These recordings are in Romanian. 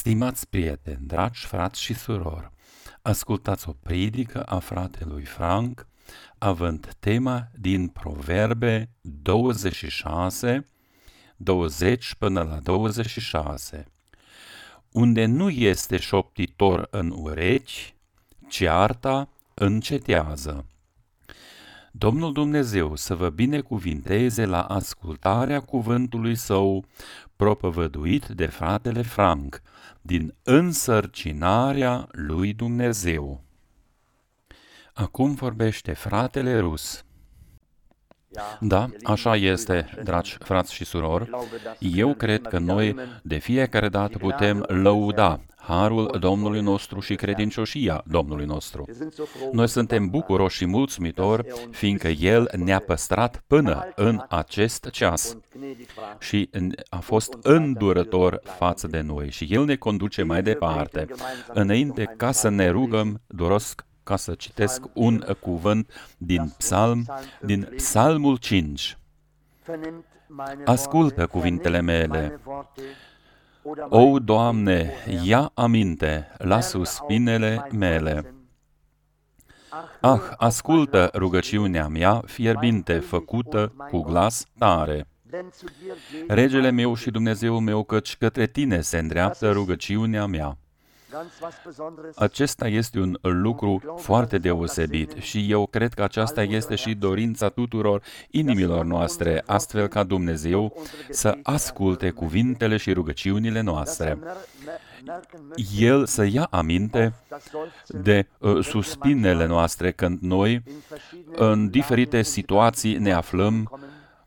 Stimați prieteni, dragi frați și surori, ascultați o predică a fratelui Frank, având tema din Proverbe 26, 20 până la 26. Unde nu este șoptitor în urechi, cearta încetează. Domnul Dumnezeu să vă binecuvinteze la ascultarea cuvântului său propovăduit de fratele Frank din însărcinarea lui Dumnezeu. Acum vorbește fratele Rus. Da, așa este, dragi frați și surori. Eu cred că noi de fiecare dată putem lăuda harul Domnului nostru și credincioșia Domnului nostru. Noi suntem bucuroși și mulțumitori, fiindcă El ne-a păstrat până în acest ceas și a fost îndurător față de noi și El ne conduce mai departe. Înainte ca să ne rugăm, doresc ca să citesc un cuvânt din Psalmul 5. Ascultă cuvintele mele. O, Doamne, ia aminte la suspinele mele. Ascultă rugăciunea mea fierbinte făcută cu glas tare. Regele meu și Dumnezeul meu, căci către Tine se îndreaptă rugăciunea mea. Acesta este un lucru foarte deosebit și eu cred că aceasta este și dorința tuturor inimilor noastre, astfel ca Dumnezeu să asculte cuvintele și rugăciunile noastre. El să ia aminte de suspinele noastre când noi în diferite situații ne aflăm,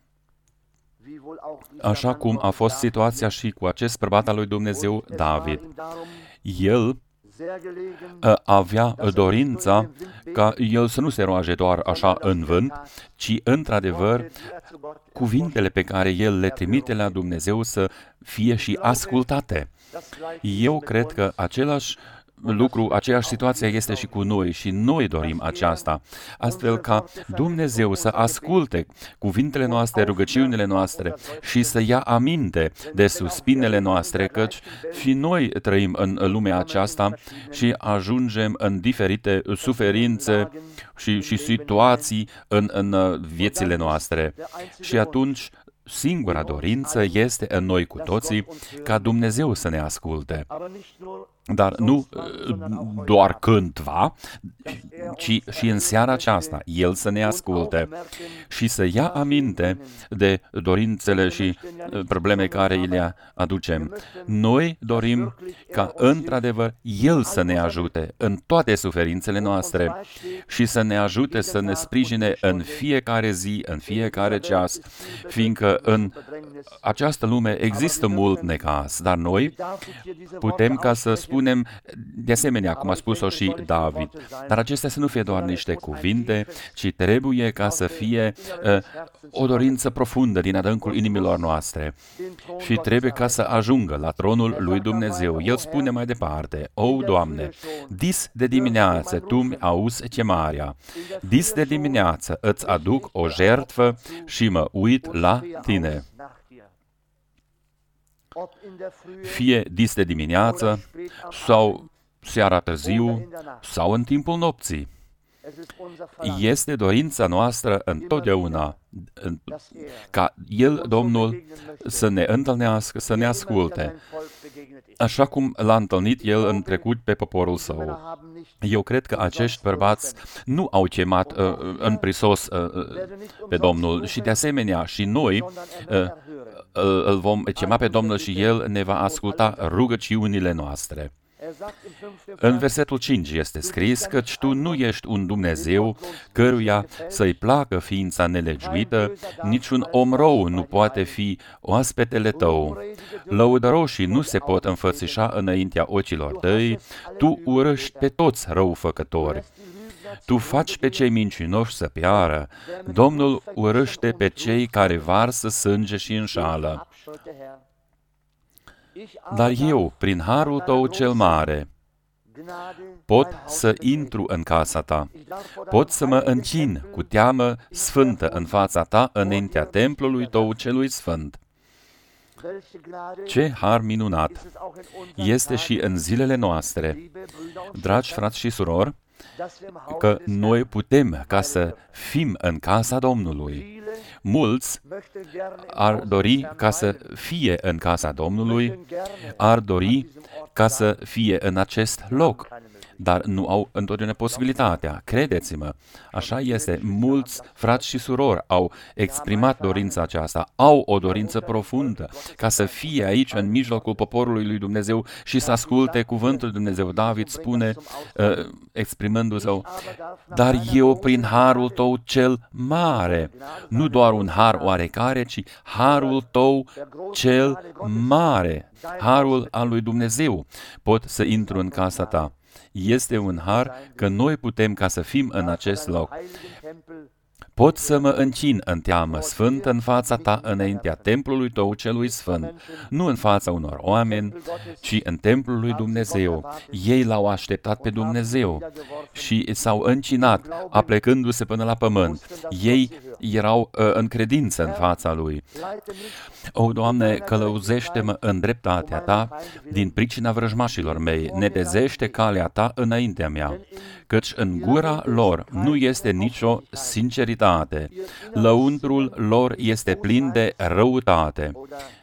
așa cum a fost situația și cu acest bărbat al lui Dumnezeu, David. El avea dorința ca el să nu se roage doar așa în vânt, ci într-adevăr cuvintele pe care el le trimite la Dumnezeu să fie și ascultate. Eu cred că același lucru, aceeași situație este și cu noi și noi dorim aceasta, astfel ca Dumnezeu să asculte cuvintele noastre, rugăciunile noastre și să ia aminte de suspinele noastre, căci și noi trăim în lumea aceasta și ajungem în diferite suferințe și situații în viețile noastre. Și atunci singura dorință este în noi cu toții ca Dumnezeu să ne asculte. Dar nu doar cândva, ci și în seara aceasta, El să ne asculte și să ia aminte de dorințele și probleme care îi le aducem. Noi dorim ca, într-adevăr, El să ne ajute în toate suferințele noastre și să ne ajute să ne sprijine în fiecare zi, în fiecare ceas, fiindcă în această lume există mult necaz, dar noi putem ca să spunem de asemenea, cum a spus-o și David. Dar acestea să nu fie doar niște cuvinte, ci trebuie ca să fie o dorință profundă din adâncul inimilor noastre. Și trebuie ca să ajungă la tronul lui Dumnezeu. El spune mai departe: O, Doamne, dis de dimineață Tu-mi auzi chemarea. Dis de dimineață îți aduc o jertfă și mă uit la Tine. Fie dis de dimineață, sau seara târziu, sau în timpul nopții. Este dorința noastră întotdeauna ca El, Domnul, să ne întâlnească, să ne asculte, așa cum l-a întâlnit El în trecut pe poporul Său. Eu cred că acești bărbați nu au chemat în prisos pe Domnul și de asemenea și noi îl vom chema pe Domnul și El ne va asculta rugăciunile noastre. În versetul 5 este scris: căci Tu nu ești un Dumnezeu căruia să-i placă ființa nelegiuită, niciun om rău nu poate fi oaspetele Tău. Lăudăroșii nu se pot înfățișa înaintea ochilor Tăi, Tu urăști pe toți răufăcători. Tu faci pe cei mincinoși să piară, Domnul urăște pe cei care varsă sânge și înșală. Dar eu, prin harul Tău cel mare, pot să intru în casa Ta, pot să mă închin cu teamă sfântă în fața Ta înaintea templului Tău celui sfânt. Ce har minunat! este și în zilele noastre, dragi frați și surori, că noi putem ca să fim în casa Domnului. Mulți ar dori ca să fie în casa Domnului, ar dori ca să fie în acest loc, dar nu au întotdeauna posibilitatea. Credeți-mă, așa este. Mulți frați și surori au exprimat dorința aceasta, au o dorință profundă ca să fie aici în mijlocul poporului lui Dumnezeu și să asculte cuvântul lui Dumnezeu. David spune, exprimându-se, dar eu prin harul tău cel mare, nu doar un har oarecare, ci harul tău cel mare, harul al lui Dumnezeu, pot să intru în casa ta. Este un har că noi putem ca să fim în acest loc. Pot să mă închin în teamă sfântă în fața ta înaintea templului tău celui sfânt, nu în fața unor oameni, ci în templul lui Dumnezeu. Ei l-au așteptat pe Dumnezeu și s-au încinat, aplecându-se până la pământ. Ei erau în credință în fața lui. O, Doamne, călăuzește-mă în dreptatea ta din pricina vrăjmașilor mei, netezește calea ta înaintea mea, căci în gura lor nu este nicio sinceritate, lăuntrul lor este plin de răutate.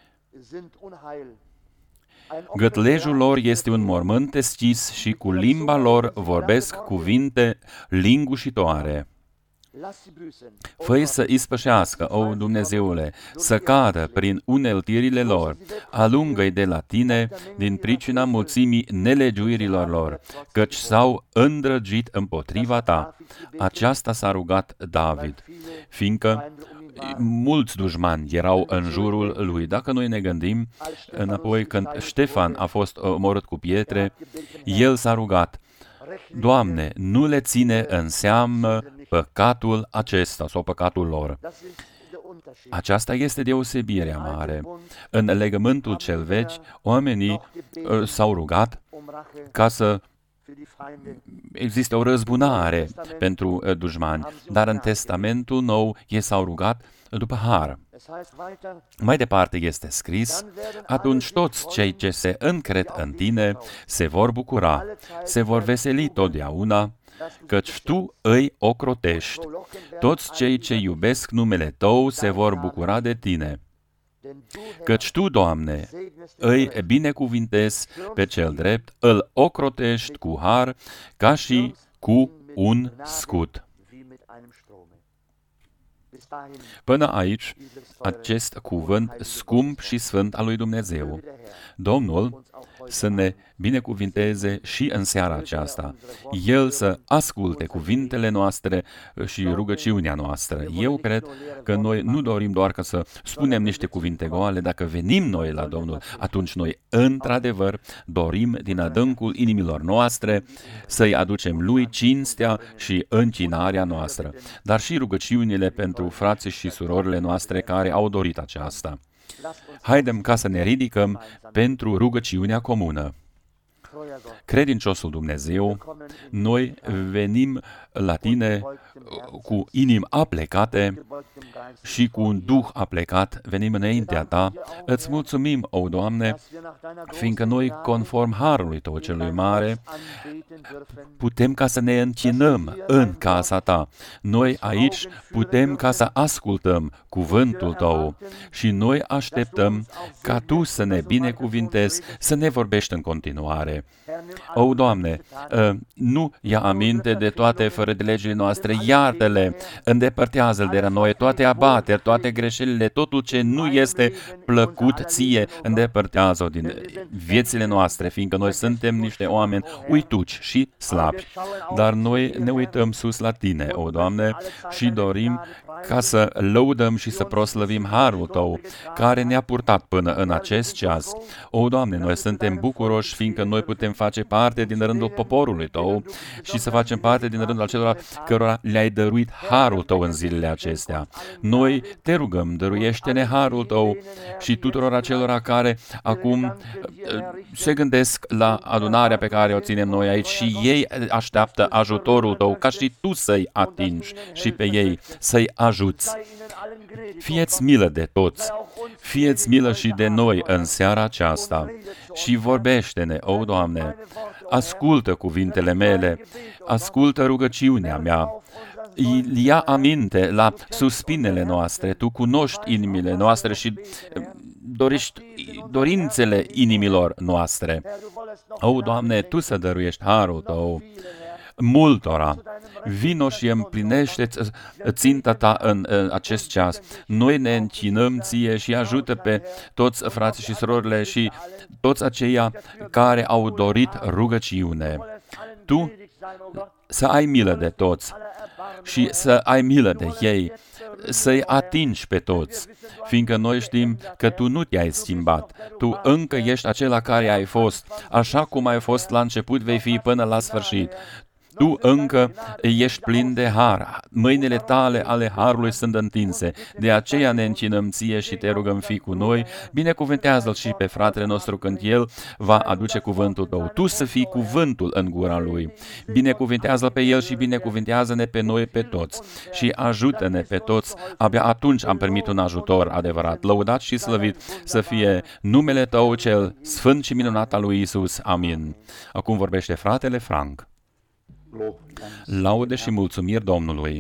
Gâtlejul lor este un mormânt deschis și cu limba lor vorbesc cuvinte lingușitoare. Fă-i să ispășească, o Dumnezeule, să cadă prin uneltirile lor, alungă-i de la tine din pricina mulțimii nelegiuirilor lor, căci s-au îndrăgit împotriva ta. Aceasta s-a rugat David, fiindcă mulți dușmani erau în jurul lui. Dacă noi ne gândim înapoi când Ștefan a fost omorât cu pietre, el s-a rugat, Doamne, nu le ține în seamă păcatul acesta sau păcatul lor. Aceasta este deosebirea mare. În legământul cel vechi, oamenii s-au rugat ca să existe o răzbunare pentru dușmani, dar în Testamentul Nou ei s-au rugat după har. Mai departe este scris, atunci toți cei ce se încred în tine se vor bucura, se vor veseli totdeauna, căci tu îi ocrotești. Toți cei ce iubesc numele tău se vor bucura de tine. Căci tu, Doamne, îi binecuvintezi pe cel drept, îl ocrotești cu har ca și cu un scut. Până aici, acest cuvânt scump și sfânt al lui Dumnezeu. Domnul să ne binecuvinteze și în seara aceasta. El să asculte cuvintele noastre și rugăciunea noastră. Eu cred că noi nu dorim doar ca să spunem niște cuvinte goale. Dacă venim noi la Domnul, atunci noi, într-adevăr, dorim din adâncul inimilor noastre să-i aducem Lui cinstea și închinarea noastră, dar și rugăciunile pentru frații și surorile noastre care au dorit aceasta. Haidem ca să ne ridicăm pentru rugăciunea comună. Credinciosul Dumnezeu, noi venim la tine cu inimi aplecate și cu un duh aplecat, venim înaintea ta. Îți mulțumim, o Doamne, fiindcă noi, conform harului tău celui mare, putem ca să ne închinăm în casa ta. Noi aici putem ca să ascultăm cuvântul tău și noi așteptăm ca tu să ne binecuvintezi, să ne vorbești în continuare. O, Doamne, nu ia aminte de toate fără de legile noastre, iartă-le, îndepărtează-l de la noi, toate abateri, toate greșelile, totul ce nu este plăcut ție, îndepărtează-o din viețile noastre, fiindcă noi suntem niște oameni uituci și slabi. Dar noi ne uităm sus la tine, o, Doamne, și dorim ca să lăudăm și să proslăvim harul tău, care ne-a purtat până în acest ceas. O, Doamne, noi suntem bucuroși, fiindcă noi putem face parte din rândul poporului tău și să facem parte din rândul acestui acelora cărora le-ai dăruit harul tău în zilele acestea. Noi te rugăm, dăruiește-ne harul tău și tuturor acelora care acum se gândesc la adunarea pe care o ținem noi aici și ei așteaptă ajutorul tău, ca și tu să-i atingi și pe ei, să-i ajuți. Fieți milă de toți, fieți milă și de noi în seara aceasta și vorbește-ne, o Doamne, ascultă cuvintele mele, ascultă rugăciunea mea, ia aminte la suspinele noastre, Tu cunoști inimile noastre și dorești dorințele inimilor noastre. O, Doamne, Tu să dăruiești harul Tău multora. Vino și împlinește ținta Ta în acest ceas. Noi ne închinăm Ție și ajută pe toți frații și surorile și toți aceia care au dorit rugăciune. Tu să ai milă de toți și să ai milă de ei, să-i atingi pe toți, fiindcă noi știm că Tu nu te-ai schimbat. Tu încă ești acela care ai fost, așa cum ai fost la început, vei fi până la sfârșit. Tu încă ești plin de har, mâinile Tale ale harului sunt întinse, de aceea ne închinăm Ție și Te rugăm, fii cu noi, binecuvântează-l și pe fratele nostru când el va aduce cuvântul Tău. Tu să fii cuvântul în gura lui, binecuvântează-l pe el și binecuvântează-ne pe noi pe toți și ajută-ne pe toți, abia atunci am primit un ajutor adevărat. Lăudat și slăvit să fie numele Tău cel sfânt și minunat al lui Isus. Amin. Acum vorbește fratele Frank. Laude și mulțumiri Domnului.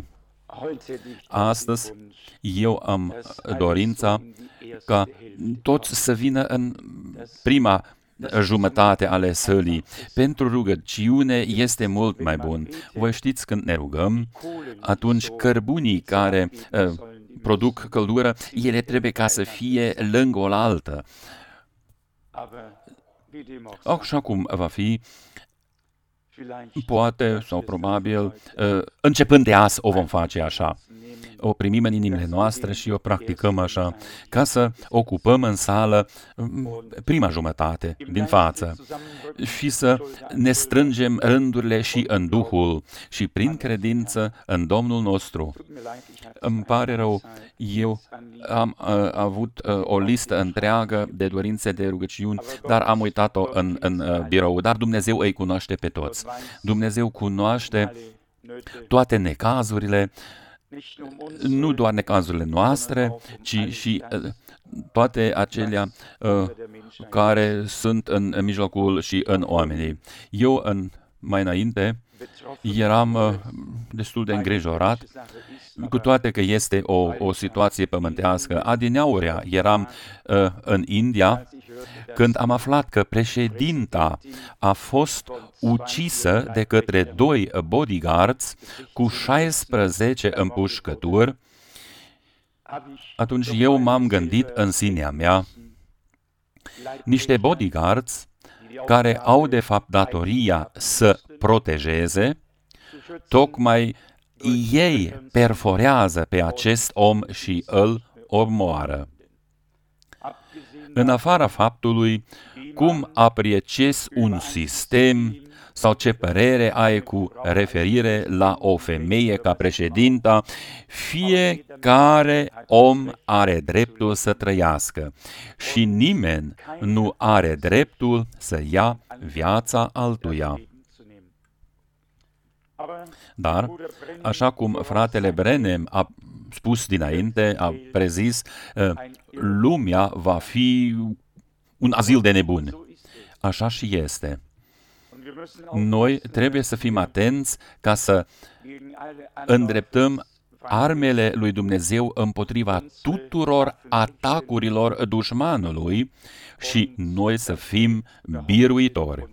Astăzi eu am dorința ca toți să vină în prima jumătate ale sălii. Pentru rugăciune este mult mai bun. Voi știți, când ne rugăm, atunci cărbunii care produc căldură, ele trebuie ca să fie lângă oaltă. Așa cum va fi, poate sau probabil, începând de azi o vom face așa. O primim în inimile noastre și o practicăm așa, ca să ocupăm în sală prima jumătate din față și să ne strângem rândurile și în Duhul și prin credință în Domnul nostru. Îmi pare rău, eu am avut o listă întreagă de dorințe de rugăciuni, dar am uitat-o în birou. Dar Dumnezeu îi cunoaște pe toți. Dumnezeu cunoaște toate necazurile, nu doar necazurile noastre, ci și toate acelea care sunt în mijlocul și în oamenii. Eu, mai înainte, eram destul de îngrijorat, cu toate că este o situație pământească. Adineaurea eram în India, când am aflat că președinta a fost ucisă de către 2 bodyguards cu 16 împușcături. Atunci eu m-am gândit în sinea mea, niște bodyguards care au de fapt datoria să protejeze, tocmai ei perforează pe acest om și îl omoară. În afara faptului cum apreciezi un sistem sau ce părere ai cu referire la o femeie ca președinta, fiecare om are dreptul să trăiască și nimeni nu are dreptul să ia viața altuia. Dar, așa cum fratele Branham a spus dinainte, a prezis, lumea va fi un azil de nebuni. Așa și este. Noi trebuie să fim atenți ca să îndreptăm armele lui Dumnezeu împotriva tuturor atacurilor dușmanului și noi să fim biruitori.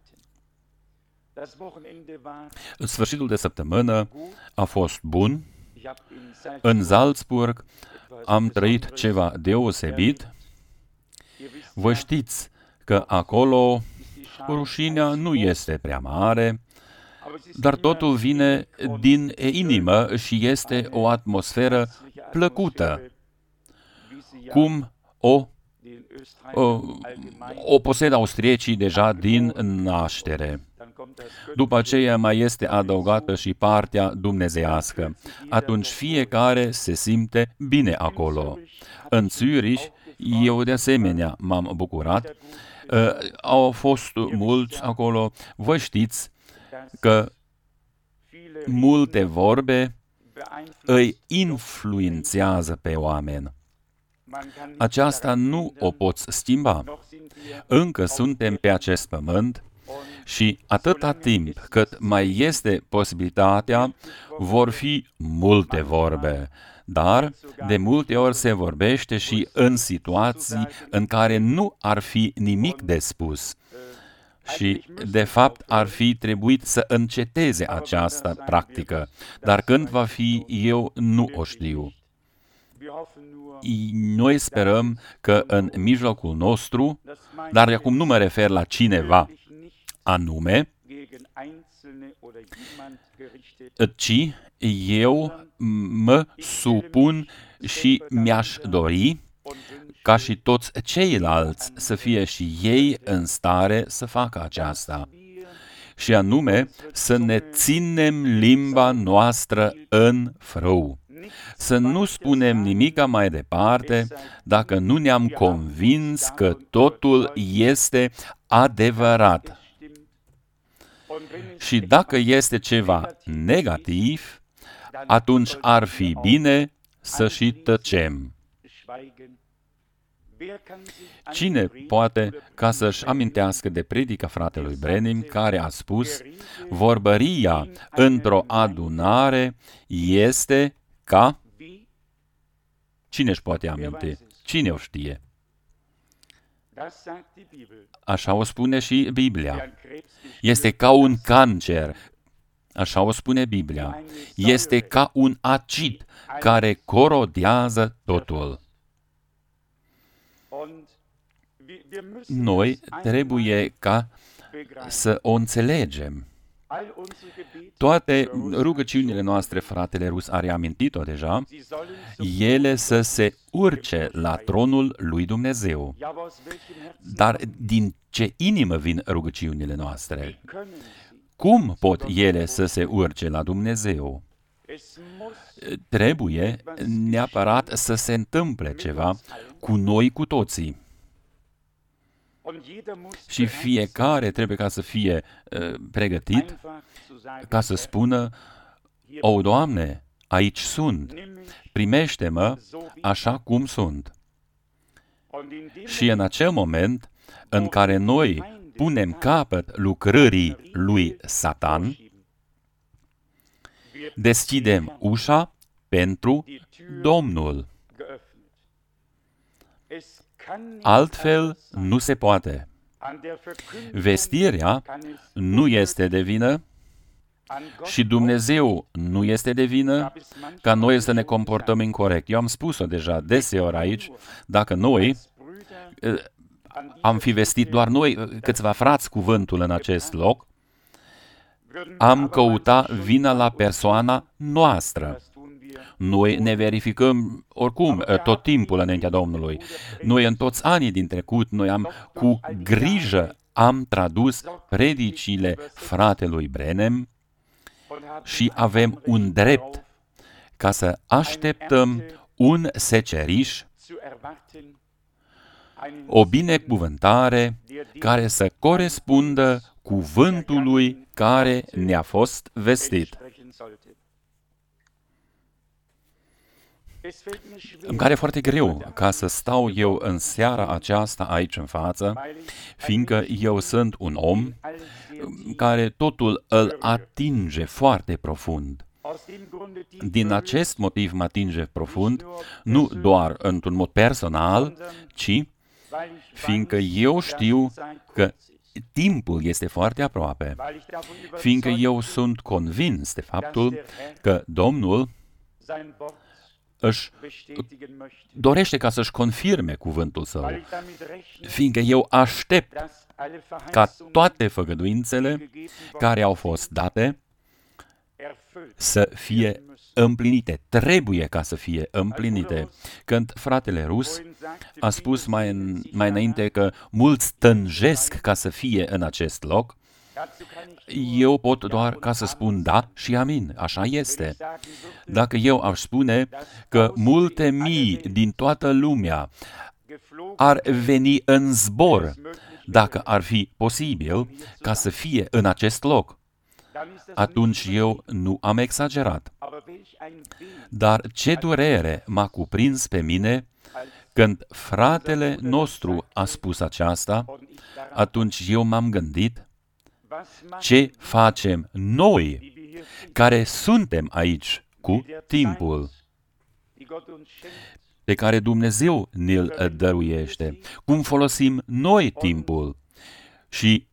Sfârșitul de săptămână a fost bun. În Salzburg am trăit ceva deosebit. Vă știți că acolo rușinea nu este prea mare, dar totul vine din inimă și este o atmosferă plăcută, cum o posedă austriecii deja din naștere. După aceea mai este adăugată și partea dumnezeiască. Atunci fiecare se simte bine acolo. În Zürich, eu de asemenea m-am bucurat. Au fost mulți acolo. Voi știți că multe vorbe îi influențează pe oameni. Aceasta nu o poți schimba. Încă suntem pe acest pământ și atâta timp cât mai este posibilitatea, vor fi multe vorbe. Dar de multe ori se vorbește și în situații în care nu ar fi nimic de spus. Și, de fapt, ar fi trebuit să înceteze această practică. Dar când va fi, eu nu o știu. Noi sperăm că în mijlocul nostru, dar acum nu mă refer la cineva anume, ci eu mă supun și mi-aș dori ca și toți ceilalți să fie și ei în stare să facă aceasta. Și anume să ne ținem limba noastră în frâu. Să nu spunem nimica mai departe dacă nu ne-am convins că totul este adevărat. Și dacă este ceva negativ, atunci ar fi bine să și tăcem. Cine poate ca să-și amintească de predica fratelui Brenim, care a spus: vorbăria într-o adunare este ca... Cine își poate aminti? Cine o știe? Așa o spune și Biblia. Este ca un cancer. Așa o spune Biblia. Este ca un acid care corodează totul. Noi trebuie ca să o înțelegem. Toate rugăciunile noastre, fratele Rus a reamintit-o deja, ele să se urce la tronul lui Dumnezeu. Dar din ce inimă vin rugăciunile noastre? Cum pot ele să se urce la Dumnezeu? Trebuie neapărat să se întâmple ceva cu noi cu toții. Și fiecare trebuie ca să fie pregătit ca să spună: o, Doamne, aici sunt, primește-mă așa cum sunt. Și în acel moment în care noi punem capăt lucrării lui Satan, deschidem ușa pentru Domnul. Altfel nu se poate. Vestirea nu este de vină și Dumnezeu nu este de vină ca noi să ne comportăm incorect. Eu am spus-o deja deseori aici, dacă noi am fi vestit doar noi, câțiva frați, cuvântul în acest loc, am căutat vina la persoana noastră. Noi ne verificăm oricum tot timpul înaintea Domnului. Noi în toți anii din trecut, noi cu grijă am tradus predicile fratelui Brenem și avem un drept ca să așteptăm un seceriș, o binecuvântare care să corespundă cuvântului care ne-a fost vestit. Îmi pare foarte greu ca să stau eu în seara aceasta aici în față, fiindcă eu sunt un om care totul îl atinge foarte profund. Din acest motiv mă atinge profund, nu doar într-un mod personal, ci fiindcă eu știu că timpul este foarte aproape, fiindcă eu sunt convins de faptul că Domnul își dorește ca să-și confirme cuvântul său, fiindcă eu aștept ca toate făgăduințele care au fost date să fie împlinite. Trebuie ca să fie împlinite. Când fratele Rus a spus mai înainte că mulți tânjesc ca să fie în acest loc, Eu pot doar ca să spun da și amin, așa este. Dacă eu aș spune că multe mii din toată lumea ar veni în zbor, dacă ar fi posibil ca să fie în acest loc, atunci eu nu am exagerat. Dar ce durere m-a cuprins pe mine când fratele nostru a spus aceasta, atunci eu m-am gândit, ce facem noi care suntem aici cu timpul pe care Dumnezeu ne-l dăruiește? Cum folosim noi timpul și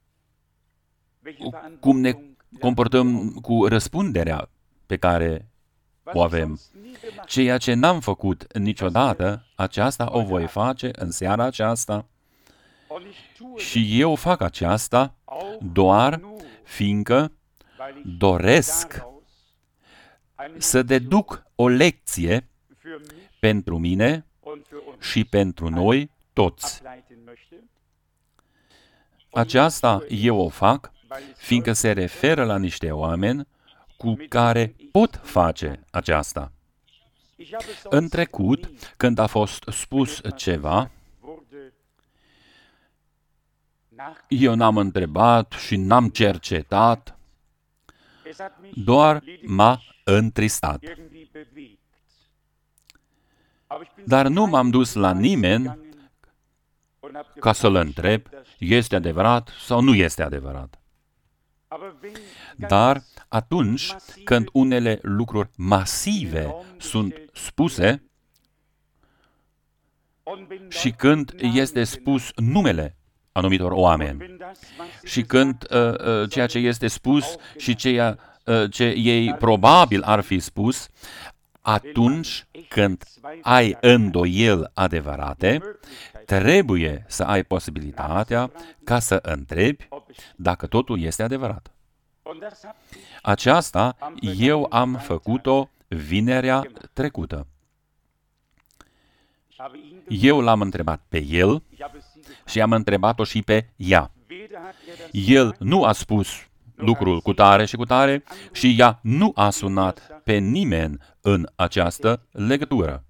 cum ne comportăm cu răspunderea pe care o avem? Ceea ce n-am făcut niciodată, aceasta o voi face în seara aceasta și eu fac aceasta doar fiindcă doresc să deduc o lecție pentru mine și pentru noi toți. Aceasta eu o fac fiindcă se referă la niște oameni cu care pot face aceasta. În trecut, când a fost spus ceva, eu n-am întrebat și n-am cercetat, doar m-a întristat. Dar nu m-am dus la nimeni ca să-l întreb, este adevărat sau nu este adevărat. Dar atunci când unele lucruri masive sunt spuse și când este spus numele anumitor oameni și când ceea ce este spus și ceea ce ei probabil ar fi spus, atunci când ai îndoieli adevărate, trebuie să ai posibilitatea ca să întrebi dacă totul este adevărat. Aceasta eu am făcut-o vinerea trecută. Eu l-am întrebat pe el și am întrebat-o și pe ea. El nu a spus lucrul cu tare și cu tare și ea nu a sunat pe nimeni în această legătură.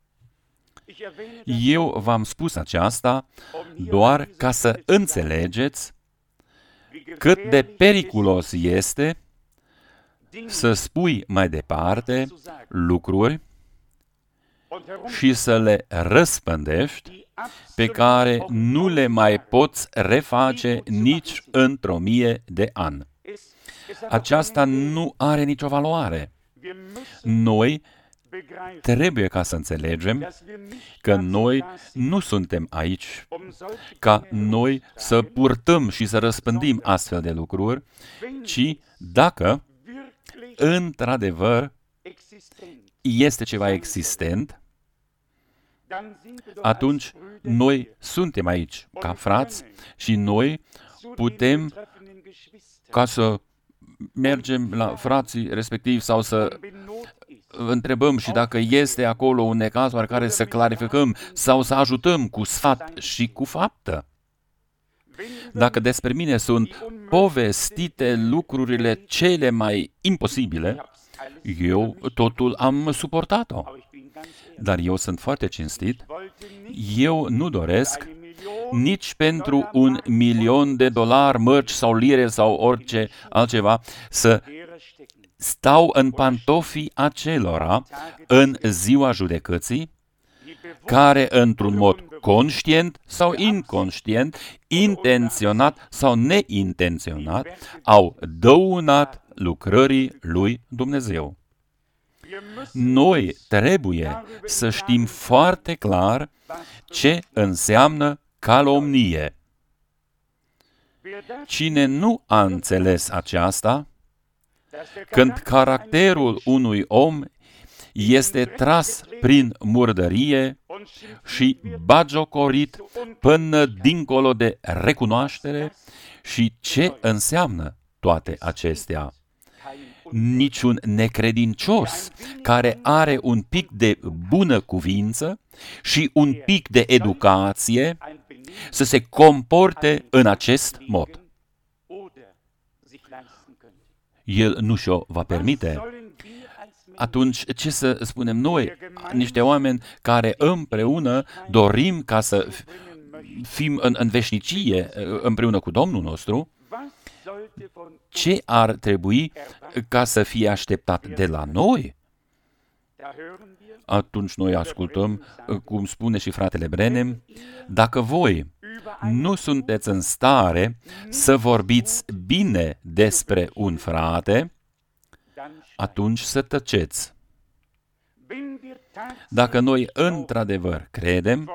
Eu v-am spus aceasta doar ca să înțelegeți cât de periculos este să spui mai departe lucruri și să le răspândești pe care nu le mai poți reface nici într-o 1000 de ani. Aceasta nu are nicio valoare. Noi trebuie ca să înțelegem că noi nu suntem aici ca noi să purtăm și să răspândim astfel de lucruri, ci dacă într-adevăr este ceva existent, atunci noi suntem aici ca frați și noi putem ca să mergem la frații respectivi sau să întrebăm și dacă este acolo un necaz care să clarificăm sau să ajutăm cu sfat și cu faptă. Dacă despre mine sunt povestite lucrurile cele mai imposibile, eu totul am suportat-o. Dar eu sunt foarte cinstit. Eu nu doresc nici pentru $1.000.000, mărci sau lire sau orice altceva să stau în pantofii acelora în ziua judecății, care într-un mod conștient sau inconștient, intenționat sau neintenționat, au dăunat lucrării lui Dumnezeu. Noi trebuie să știm foarte clar ce înseamnă calomnie. Cine nu a înțeles aceasta, când caracterul unui om este tras prin murdărie și bagiocorit până dincolo de recunoaștere, și ce înseamnă toate acestea. Niciun necredincios care are un pic de bună cuvință și un pic de educație să se comporte în acest mod. El nu și-o va permite. Atunci, ce să spunem noi, niște oameni care împreună dorim ca să fim în veșnicie împreună cu Domnul nostru? Ce ar trebui ca să fie așteptat de la noi? Atunci noi ascultăm, cum spune și fratele Branham, dacă voi nu sunteți în stare să vorbiți bine despre un frate, atunci să tăceți. Dacă noi într-adevăr credem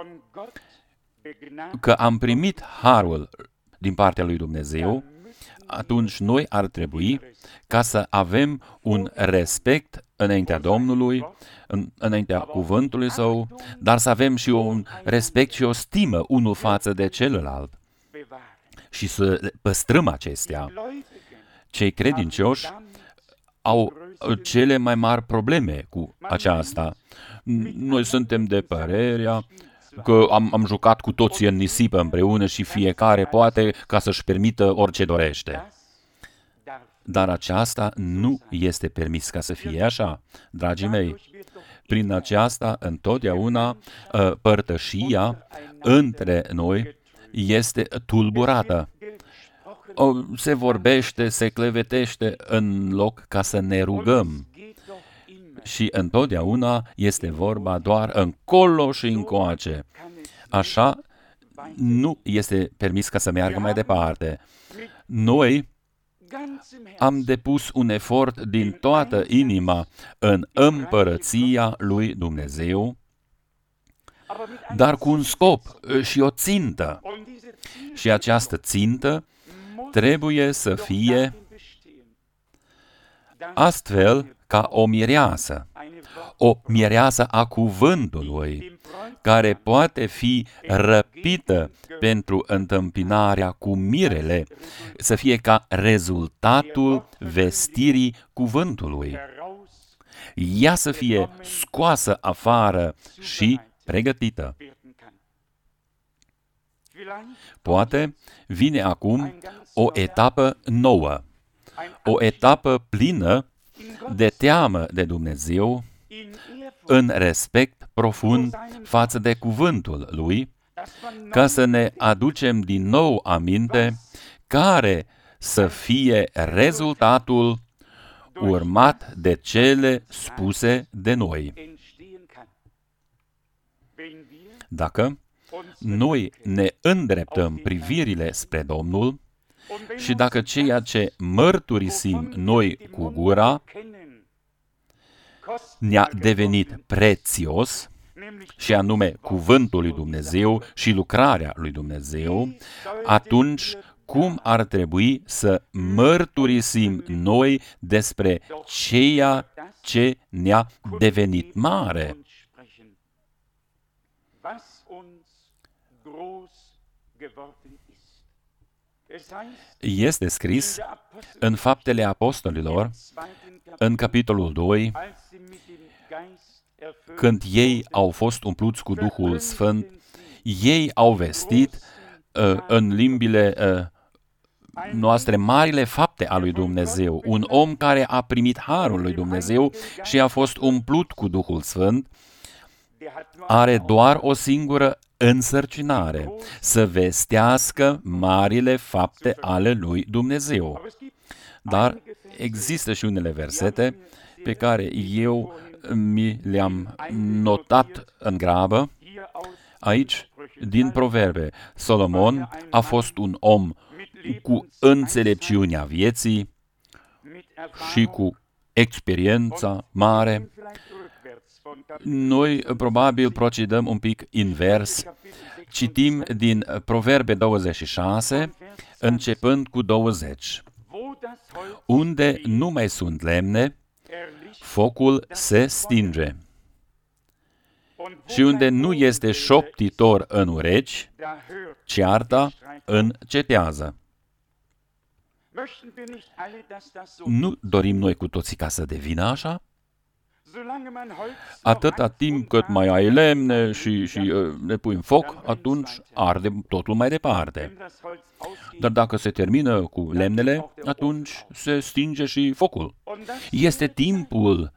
că am primit harul din partea lui Dumnezeu, atunci noi ar trebui ca să avem un respect înaintea Domnului, înaintea cuvântului Său, dar să avem și un respect și o stimă unul față de celălalt și să păstrăm acestea. Cei credincioși au cele mai mari probleme cu aceasta. Noi suntem de părerea că am jucat cu toții în nisipă împreună și fiecare poate ca să-și permită orice dorește. Dar aceasta nu este permis ca să fie așa, dragii mei. Prin aceasta, întotdeauna, părtășia între noi este tulburată. Se vorbește, se clevetește în loc ca să ne rugăm. Și întotdeauna este vorba doar încolo și încoace. Așa nu este permis ca să meargă mai departe. Noi am depus un efort din toată inima în împărăția lui Dumnezeu, dar cu un scop și o țintă. Și această țintă trebuie să fie astfel ca o mireasă a cuvântului, care poate fi răpită pentru întâmpinarea cu mirele, să fie ca rezultatul vestirii cuvântului. Ea să fie scoasă afară și pregătită. Poate vine acum o etapă nouă, o etapă plină de teamă de Dumnezeu, în respect profund față de cuvântul Lui, ca să ne aducem din nou aminte care să fie rezultatul urmat de cele spuse de noi. Dacă noi ne îndreptăm privirile spre Domnul și dacă ceea ce mărturisim noi cu gura ne-a devenit prețios, și anume cuvântul lui Dumnezeu și lucrarea lui Dumnezeu, atunci cum ar trebui să mărturisim noi despre ceea ce ne-a devenit mare? Este scris în Faptele Apostolilor, în capitolul 2, când ei au fost umpluți cu Duhul Sfânt, ei au vestit în limbile noastre marile fapte a lui Dumnezeu. Un om care a primit harul lui Dumnezeu și a fost umplut cu Duhul Sfânt are doar o singură însărcinare, să vestească marile fapte ale lui Dumnezeu. Dar există și unele versete pe care eu mi le-am notat în grabă. Aici, din Proverbe, Solomon a fost un om cu înțelepciunea vieții și cu experiența mare. Noi probabil procedăm un pic invers. Citim din Proverbe 26, începând cu 20. Unde nu mai sunt lemne, focul se stinge. Și unde nu este șoptitor în urechi, cearta încetează. Nu dorim noi cu toții ca să devină așa? Atâta timp cât mai ai lemne și le pui în foc, atunci arde totul mai departe. Dar dacă se termină cu lemnele, atunci se stinge și focul. Este timpul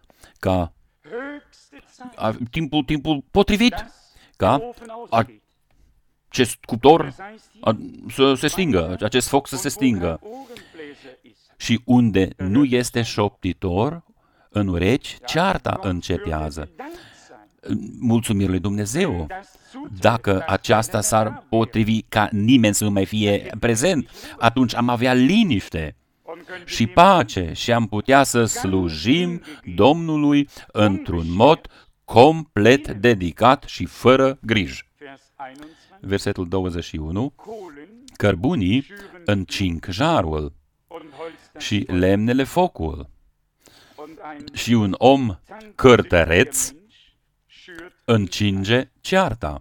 timpul potrivit ca acest cuptor să se stingă, acest foc să se stingă. Și unde nu este șoptitor, în urechi, cearta începează. Mulțumiri lui Dumnezeu, dacă aceasta s-ar potrivi ca nimeni să nu mai fie prezent, atunci am avea liniște și pace și am putea să slujim Domnului într-un mod complet dedicat și fără griji. Versetul 21, cărbunii încing jarul și lemnele focul și un om cârtăreț încinge cearta.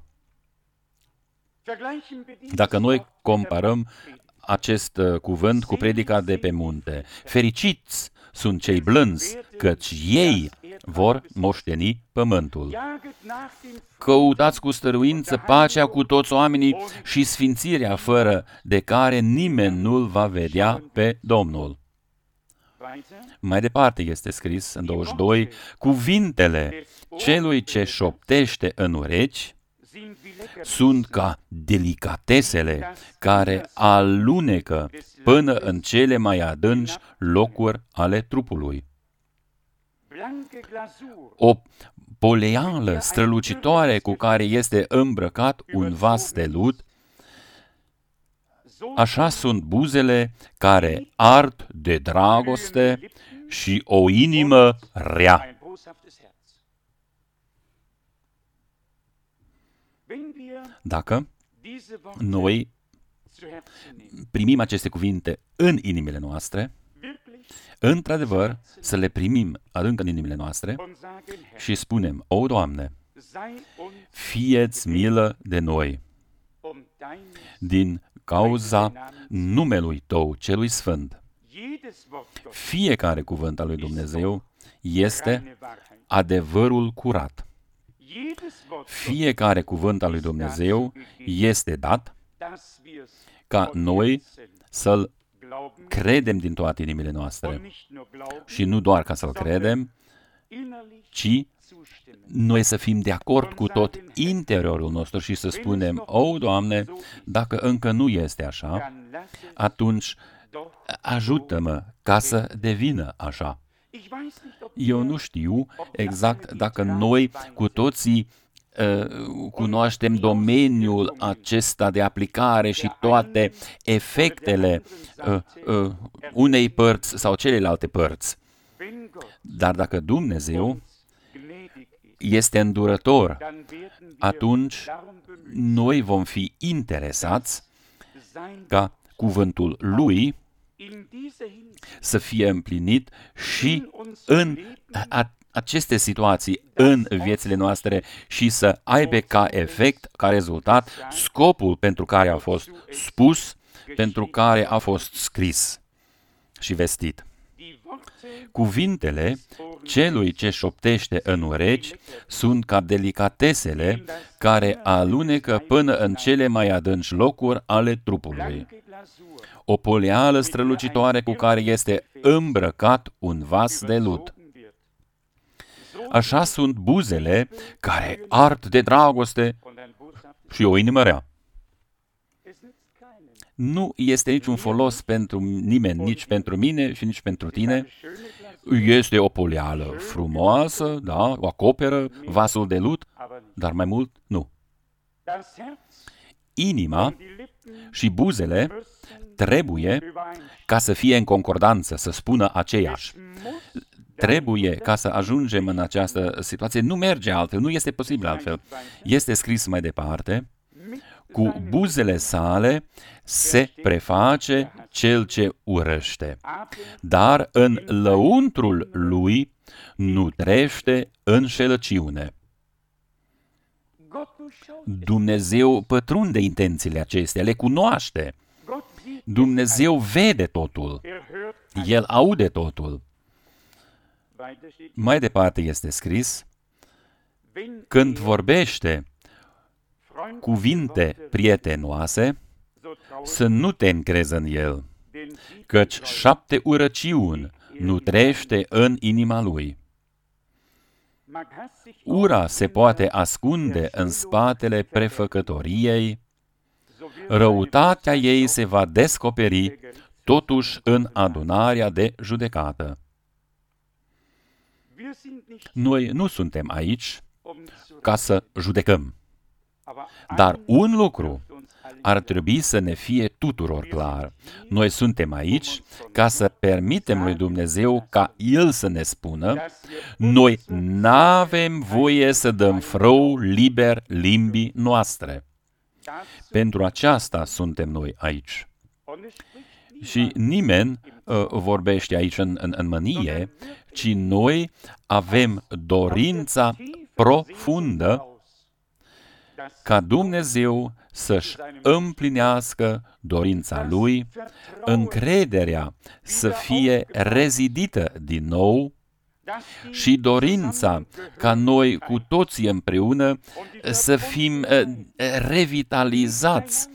Dacă noi comparăm acest cuvânt cu predica de pe munte, fericiți sunt cei blânzi, căci ei vor moșteni pământul. Căutați cu stăruință pacea cu toți oamenii și sfințirea, fără de care nimeni nu-L va vedea pe Domnul. Mai departe este scris în 22, cuvintele celui ce șoptește în urechi sunt ca delicatesele care alunecă până în cele mai adânci locuri ale trupului. O poleală strălucitoare cu care este îmbrăcat un vas de lut, așa sunt buzele care ard de dragoste și o inimă rea. Dacă noi primim aceste cuvinte în inimile noastre, într-adevăr, să le primim adânc în inimile noastre și spunem, o, Doamne, fie-ți milă de noi din cauza numelui Tău celui Sfânt. Fiecare cuvânt al lui Dumnezeu este adevărul curat. Fiecare cuvânt al lui Dumnezeu este dat ca noi să-L credem din toate inimile noastre. Și nu doar ca să-L credem, ci noi să fim de acord cu tot interiorul nostru și să spunem, o, Doamne, dacă încă nu este așa, atunci ajută-mă ca să devină așa. Eu nu știu exact dacă noi cu toții cunoaștem domeniul acesta de aplicare și toate efectele unei părți sau celelalte părți. Dar dacă Dumnezeu este îndurător, atunci noi vom fi interesați ca cuvântul Lui să fie împlinit și în aceste situații în viețile noastre și să aibă ca efect, ca rezultat, scopul pentru care a fost spus, pentru care a fost scris și vestit. Cuvintele celui ce șoptește în urechi sunt ca delicatesele care alunecă până în cele mai adânci locuri ale trupului. O poleală strălucitoare cu care este îmbrăcat un vas de lut. Așa sunt buzele care ard de dragoste și o inimă rea. Nu este niciun folos pentru nimeni, nici pentru mine și nici pentru tine. Este o poleală frumoasă, da, o acoperă vasul de lut, dar mai mult nu. Inima și buzele trebuie ca să fie în concordanță, să spună aceeași. Trebuie ca să ajungem în această situație. Nu merge altfel, nu este posibil altfel. Este scris mai departe, cu buzele sale se preface cel ce urăște, dar în lăuntrul lui nutrește înșelăciune. Dumnezeu pătrunde intențiile acestea, le cunoaște. Dumnezeu vede totul. El aude totul. Mai departe este scris, când vorbește cuvinte prietenoase, să nu te încrezi în el, căci 7 urăciuni nutrește în inima lui. Ura se poate ascunde în spatele prefăcătoriei, răutatea ei se va descoperi totuși în adunarea de judecată. Noi nu suntem aici ca să judecăm, dar un lucru ar trebui să ne fie tuturor clar. Noi suntem aici ca să permitem lui Dumnezeu ca El să ne spună, noi n-avem voie să dăm frâu liber limbii noastre. Pentru aceasta suntem noi aici. Și nimeni vorbește aici în mânie, ci noi avem dorința profundă ca Dumnezeu să-și împlinească dorința Lui, încrederea să fie rezidită din nou și dorința ca noi cu toții împreună să fim revitalizați,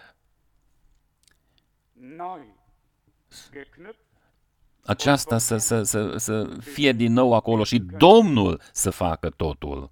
aceasta să fie din nou acolo și Domnul să facă totul.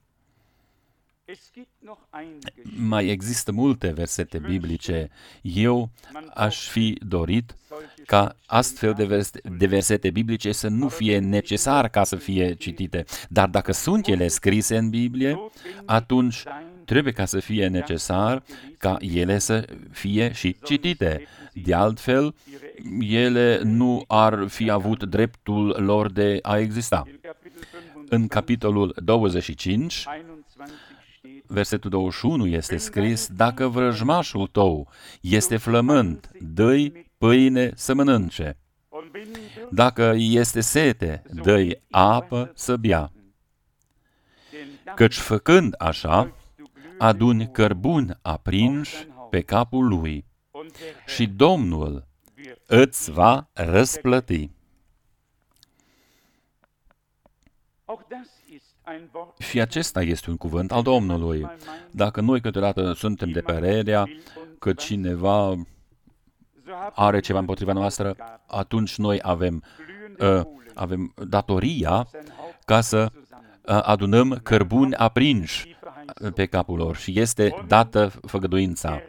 Mai există multe versete biblice. Eu aș fi dorit ca astfel de versete biblice să nu fie necesar ca să fie citite. Dar dacă sunt ele scrise în Biblie, atunci trebuie ca să fie necesar ca ele să fie și citite. De altfel, ele nu ar fi avut dreptul lor de a exista. În capitolul 25, versetul 21 este scris, dacă vrăjmașul tău este flământ, dă-i pâine să mănânce. Dacă este sete, dă-i apă să bea. Căci făcând așa, aduni cărbuni aprinși pe capul lui și Domnul îți va răsplăti. Și acesta este un cuvânt al Domnului. Dacă noi câteodată suntem de părerea că cineva are ceva împotriva noastră, atunci noi avem datoria ca să adunăm cărbuni aprinși pe capul lor și este dată făgăduința.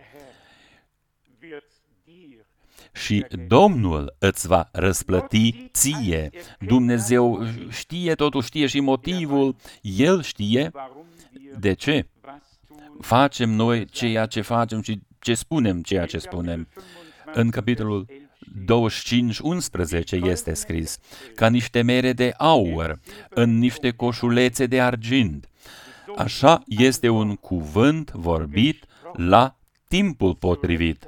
Și Domnul îți va răsplăti ție. Dumnezeu știe totul, știe și motivul. El știe de ce facem noi ceea ce facem și ce spunem ceea ce spunem. În capitolul 25:11 este scris, ca niște mere de aur în niște coșulețe de argint. Așa este un cuvânt vorbit la timpul potrivit.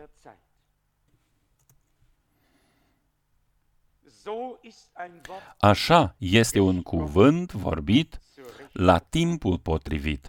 Așa este un cuvânt vorbit la timpul potrivit.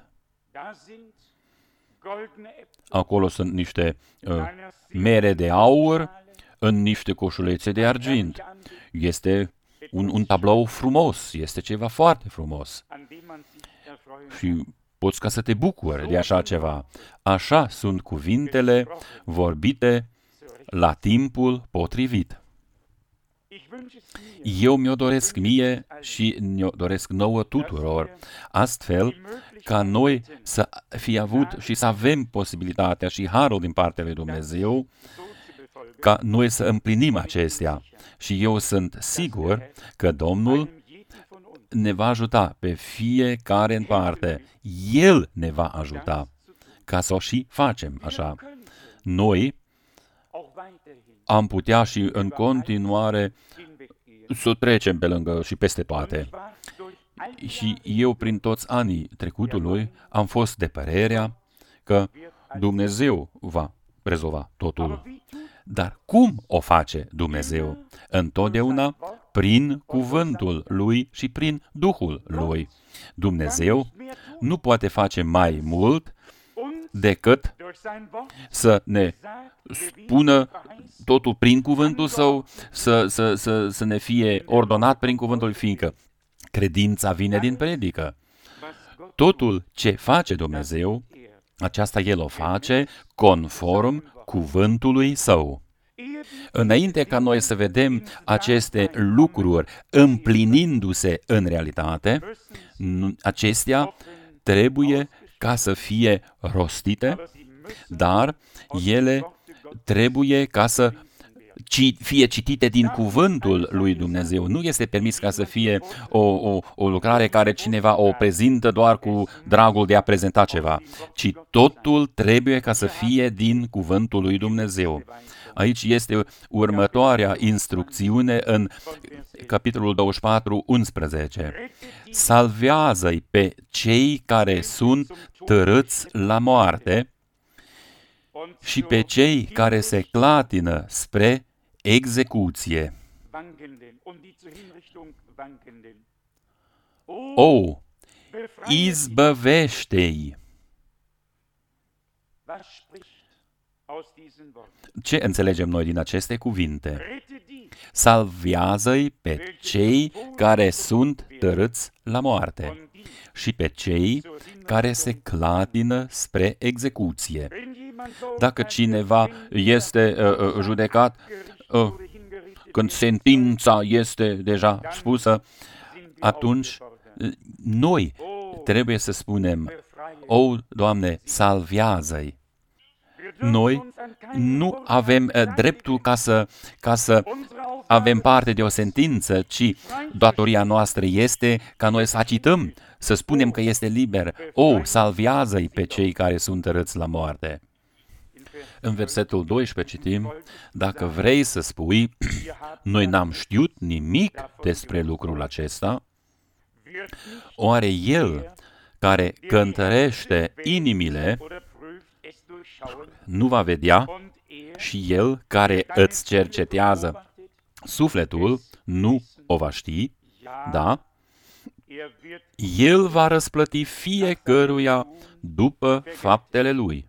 Acolo sunt niște mere de aur în niște coșulețe de argint. Este un tablou frumos, este ceva foarte frumos. Și poți ca să te bucuri de așa ceva. Așa sunt cuvintele vorbite la timpul potrivit. Eu mi-o doresc mie și mi-o doresc nouă tuturor, astfel ca noi să fi avut și să avem posibilitatea și harul din partea lui Dumnezeu ca noi să împlinim acestea. Și eu sunt sigur că Domnul ne va ajuta pe fiecare în parte. El ne va ajuta ca să o și facem așa. Noi am putea și în continuare să trecem pe lângă și peste toate. Și eu, prin toți anii trecutului, am fost de părerea că Dumnezeu va rezolva totul. Dar cum o face Dumnezeu? Întotdeauna prin cuvântul Lui și prin Duhul Lui. Dumnezeu nu poate face mai mult decât să ne spună totul prin cuvântul Său, să ne fie ordonat prin cuvântul, fiindcă Credința vine din predică. Totul ce face Dumnezeu, aceasta El o face conform cuvântului Său. Înainte ca noi să vedem aceste lucruri împlinindu-se în realitate, acestea trebuie ca să fie rostite, dar ele trebuie ca să fie citite din cuvântul lui Dumnezeu. Nu este permis ca să fie o lucrare care cineva o prezintă doar cu dragul de a prezenta ceva, ci totul trebuie ca să fie din cuvântul lui Dumnezeu. Aici este următoarea instrucțiune în capitolul 24, 11. Salvează-i pe cei care sunt târâți la moarte și pe cei care se clatină spre execuție. O, izbăvește-i! Ce înțelegem noi din aceste cuvinte? Salvează-i pe cei care sunt târâți la moarte și pe cei care se clatină spre execuție. Dacă cineva este judecat, când sentința este deja spusă, atunci noi trebuie să spunem: O, Doamne, salvează-i! Noi nu avem dreptul ca să avem parte de o sentință, ci datoria noastră este ca noi să acităm, să spunem că este liber. O, salvează-i pe cei care sunt târâți la moarte. În versetul 12 citim: dacă vrei să spui, noi n-am știut nimic despre lucrul acesta, oare El care cântărește inimile nu va vedea și El care îți cercetează sufletul nu o va ști? Da? El va răsplăti fiecăruia după faptele lui.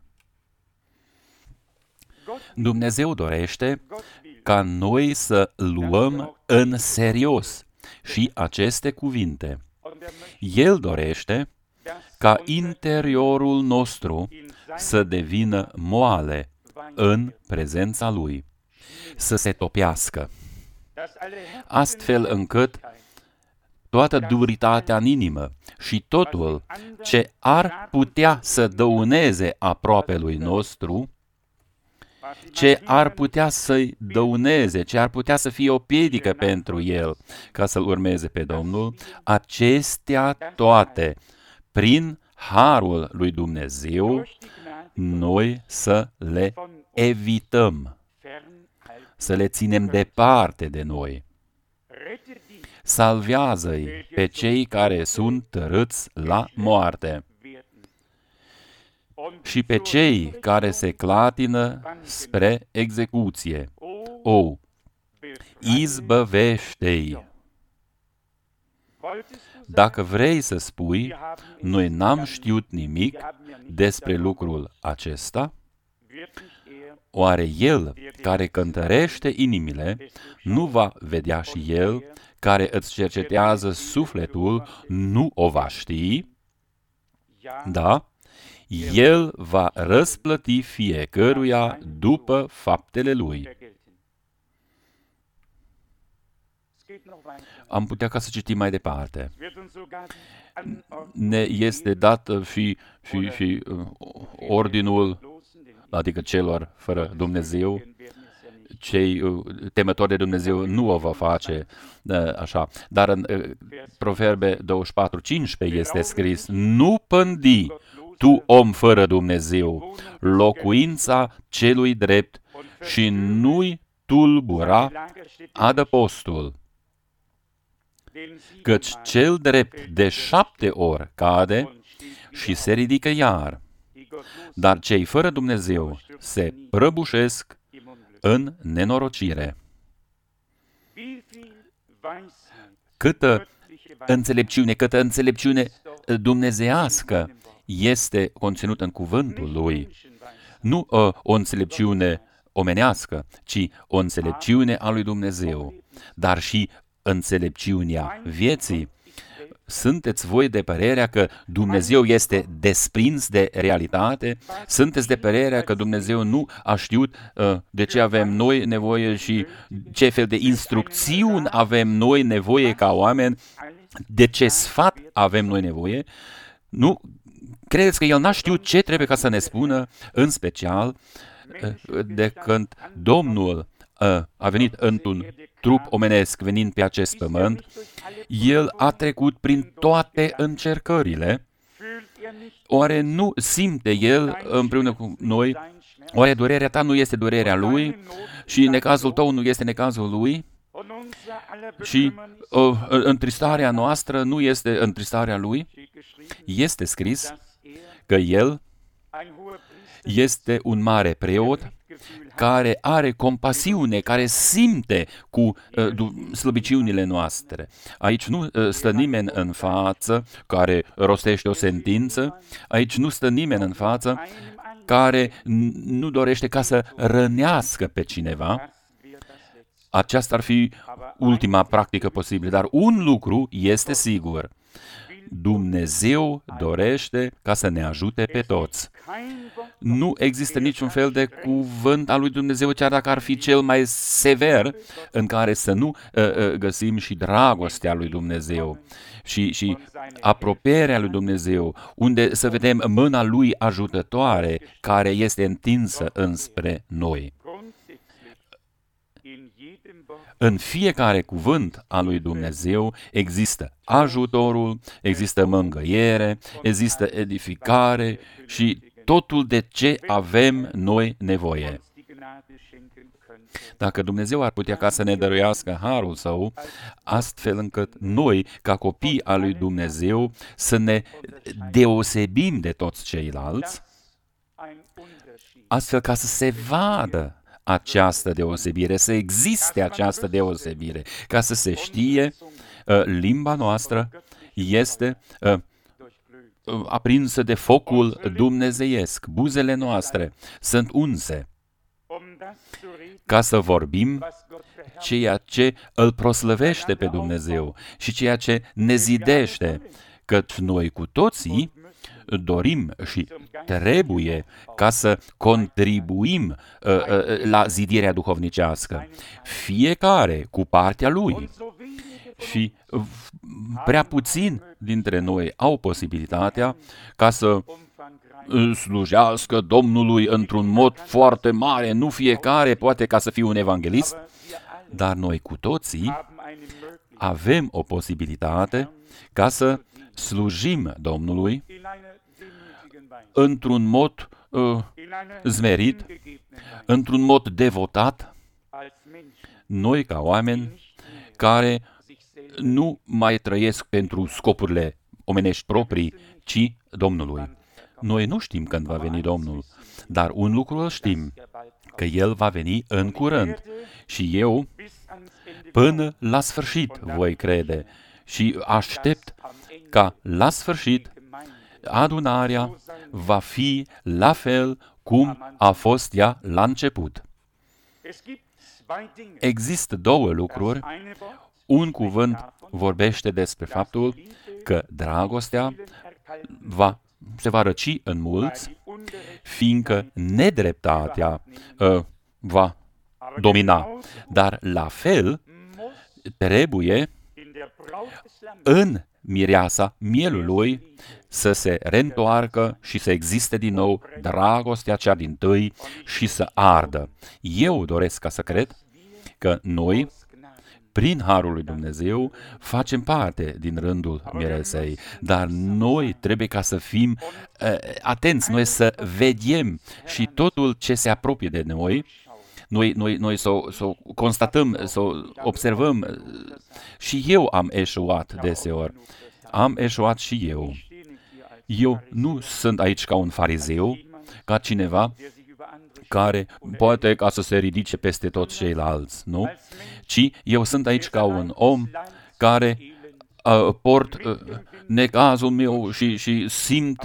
Dumnezeu dorește ca noi să luăm în serios și aceste cuvinte. El dorește ca interiorul nostru să devină moale în prezența Lui, să se topească, astfel încât toată duritatea în inimă și totul ce ar putea să dăuneze aproapelui nostru, ce ar putea să-i dăuneze, ce ar putea să fie o piedică pentru el ca să-L urmeze pe Domnul, acestea toate, prin harul lui Dumnezeu, noi să le evităm, să le ținem departe de noi. Salvează-i pe cei care sunt târâți la moarte și pe cei care se clatină spre execuție. O, izbăvește-i! Dacă vrei să spui, noi n-am știut nimic despre lucrul acesta, oare El care cântărește inimile nu va vedea și El care îți cercetează sufletul nu o va ști? Da? El va răsplăti fiecăruia după faptele lui. Am putea ca să citim mai departe. Ne este dat și ordinul, adică celor fără Dumnezeu, cei temători de Dumnezeu nu o va face așa. Dar în Proverbe 24:15 este scris: nu pândi tu, om fără Dumnezeu, locuința celui drept și nu-i tulbura adăpostul. Căci cel drept de 7 ori cade și se ridică iar, dar cei fără Dumnezeu se prăbușesc în nenorocire. Câtă înțelepciune dumnezeiască este conținută în cuvântul lui. Nu o înțelepciune omenească, ci o înțelepciune a lui Dumnezeu, dar și înțelepciunea vieții. Sunteți voi de părerea că Dumnezeu este desprins de realitate? Sunteți de părerea că Dumnezeu nu a știut de ce avem noi nevoie și ce fel de instrucțiuni avem noi nevoie ca oameni? De ce sfat avem noi nevoie? Nu credeți că El n-a știut ce trebuie ca să ne spună, în special de când Domnul a venit într-un trup omenesc venind pe acest pământ, El a trecut prin toate încercările. Oare nu simte El împreună cu noi? Oare durerea ta nu este durerea Lui? Și necazul tău nu este necazul Lui? Și întristarea noastră nu este întristarea Lui? Este scris că El este un mare preot care are compasiune, care simte cu slăbiciunile noastre. Aici nu stă nimeni în față care rostește o sentință, aici nu stă nimeni în față care nu dorește ca să rănească pe cineva. Aceasta ar fi ultima practică posibilă, dar un lucru este sigur. Dumnezeu dorește ca să ne ajute pe toți. Nu există niciun fel de cuvânt al lui Dumnezeu, chiar dacă ar fi cel mai sever, în care să nu găsim și dragostea lui Dumnezeu și apropierea lui Dumnezeu, unde să vedem mâna lui ajutătoare care este întinsă înspre noi. În fiecare cuvânt al lui Dumnezeu există ajutorul, există mângâiere, există edificare și totul de ce avem noi nevoie. Dacă Dumnezeu ar putea ca să ne dăruiască harul Său, astfel încât noi, ca copii al lui Dumnezeu, să ne deosebim de toți ceilalți, astfel ca să se vadă această deosebire, să existe această deosebire, ca să se știe, limba noastră este aprinsă de focul dumnezeiesc, buzele noastre sunt unse, ca să vorbim ceea ce îl proslăvește pe Dumnezeu și ceea ce ne zidește, căci noi cu toții dorim și trebuie ca să contribuim la zidirea duhovnicească, fiecare cu partea lui. Și prea puțin dintre noi au posibilitatea ca să slujească Domnului într-un mod foarte mare. Nu fiecare poate ca să fie un evanghelist, dar noi cu toții avem o posibilitate ca să slujim Domnului într-un mod zmerit, într-un mod devotat, noi ca oameni care nu mai trăiesc pentru scopurile omenești proprii, ci Domnului. Noi nu știm când va veni Domnul, dar un lucru îl știm, că El va veni în curând și eu până la sfârșit voi crede și aștept ca la sfârșit adunarea va fi la fel cum a fost ea la început. Există două lucruri. Un cuvânt vorbește despre faptul că dragostea se va răci în mulți, fiindcă nedreptatea va domina. Dar la fel trebuie în mireasa mielului să se reîntoarcă și să existe din nou dragostea cea dintâi și să ardă. Eu doresc ca să cred că noi, prin harul lui Dumnezeu, facem parte din rândul miresei, dar noi trebuie ca să fim atenți, noi să vedem și totul ce se apropie de noi, noi să o constatăm, să o observăm. Și eu am eșuat deseori. Am eșuat și eu. Eu nu sunt aici ca un farizeu, ca cineva care poate ca să se ridice peste toți ceilalți, nu? Ci eu sunt aici ca un om care port necazul meu și simt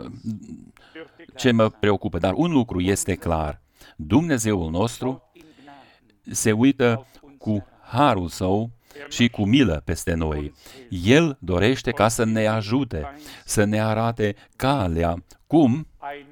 ce mă preocupă. Dar un lucru este clar. Dumnezeul nostru se uită cu harul Său și cu milă peste noi. El dorește ca să ne ajute, să ne arate calea, cum